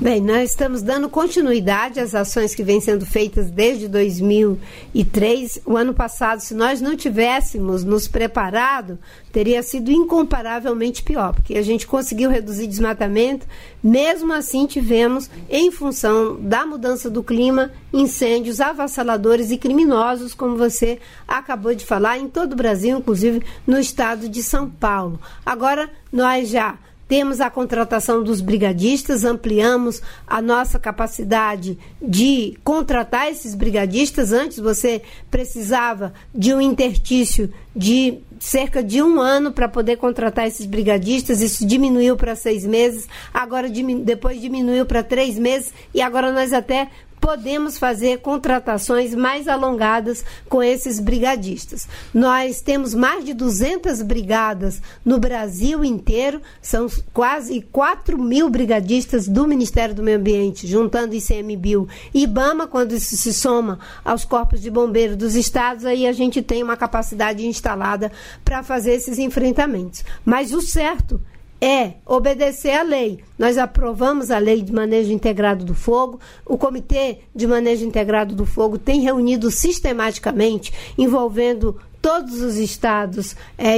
Bem, nós estamos dando continuidade às ações que vêm sendo feitas desde 2003. O ano passado, se nós não tivéssemos nos preparado, teria sido incomparavelmente pior, porque a gente conseguiu reduzir desmatamento, mesmo assim tivemos, em função da mudança do clima, incêndios avassaladores e criminosos, como você acabou de falar, em todo o Brasil, inclusive no estado de São Paulo. Agora, nós já temos a contratação dos brigadistas, ampliamos a nossa capacidade de contratar esses brigadistas. Antes você precisava de um interstício de cerca de 1 ano para poder contratar esses brigadistas, isso diminuiu para 6 meses, agora depois diminuiu para 3 meses e agora nós até podemos fazer contratações mais alongadas com esses brigadistas. Nós temos mais de 200 brigadas no Brasil inteiro, são quase 4 mil brigadistas do Ministério do Meio Ambiente, juntando ICMBio e IBAMA. Quando isso se soma aos corpos de bombeiros dos estados, aí a gente tem uma capacidade instalada para fazer esses enfrentamentos. Mas o certo é obedecer à lei. Nós aprovamos a Lei de Manejo Integrado do Fogo. O Comitê de Manejo Integrado do Fogo tem reunido sistematicamente, envolvendo todos os estados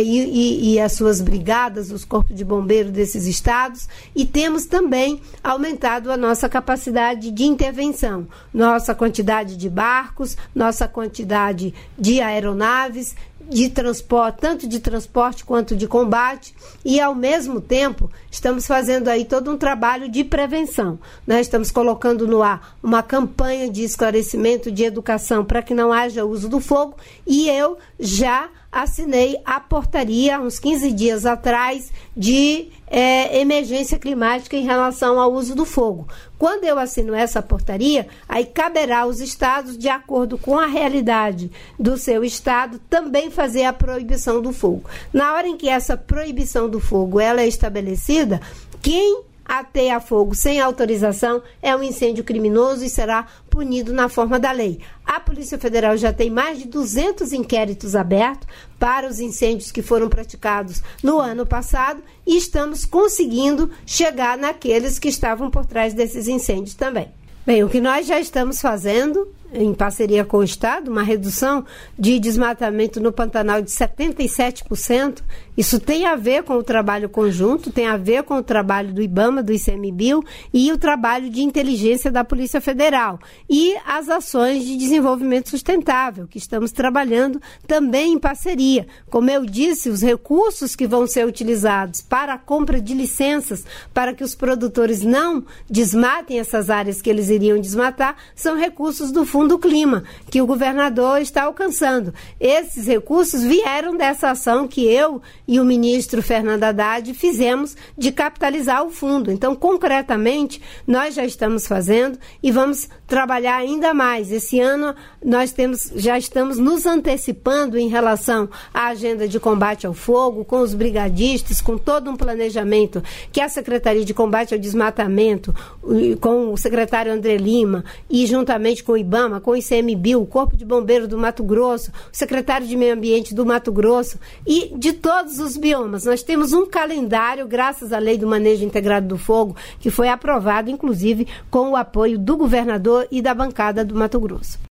e as suas brigadas, os corpos de bombeiros desses estados, e temos também aumentado a nossa capacidade de intervenção, nossa quantidade de barcos, nossa quantidade de aeronaves, de transporte, tanto de transporte quanto de combate, e ao mesmo tempo estamos fazendo aí todo um trabalho de prevenção. Nós estamos colocando no ar uma campanha de esclarecimento, de educação para que não haja uso do fogo, e eu já assinei a portaria, uns 15 dias atrás, de emergência climática em relação ao uso do fogo. Quando eu assino essa portaria, aí caberá aos estados, de acordo com a realidade do seu estado, também fazer a proibição do fogo. Na hora em que essa proibição do fogo ela é estabelecida, quem ateia fogo sem autorização é um incêndio criminoso e será punido na forma da lei. A Polícia Federal já tem mais de 200 inquéritos abertos para os incêndios que foram praticados no ano passado e estamos conseguindo chegar naqueles que estavam por trás desses incêndios também. Bem, o que nós já estamos fazendo, em parceria com o Estado, uma redução de desmatamento no Pantanal de 77%. Isso tem a ver com o trabalho conjunto, tem a ver com o trabalho do IBAMA, do ICMBio e o trabalho de inteligência da Polícia Federal e as ações de desenvolvimento sustentável, que estamos trabalhando também em parceria. Como eu disse, os recursos que vão ser utilizados para a compra de licenças para que os produtores não desmatem essas áreas que eles iriam desmatar são recursos do Fundo Clima, que o governador está alcançando. Esses recursos vieram dessa ação que eu e o ministro Fernando Haddad fizemos de capitalizar o fundo. Então, concretamente, nós já estamos fazendo e vamos trabalhar ainda mais. Esse ano, nós já estamos nos antecipando em relação à agenda de combate ao fogo, com os brigadistas, com todo um planejamento que a Secretaria de Combate ao Desmatamento, com o secretário André Lima e juntamente com o IBAMA, com o ICMBio, o Corpo de Bombeiros do Mato Grosso, o secretário de Meio Ambiente do Mato Grosso e de todos os biomas. Nós temos um calendário, graças à Lei do Manejo Integrado do Fogo, que foi aprovado, inclusive, com o apoio do governador e da bancada do Mato Grosso.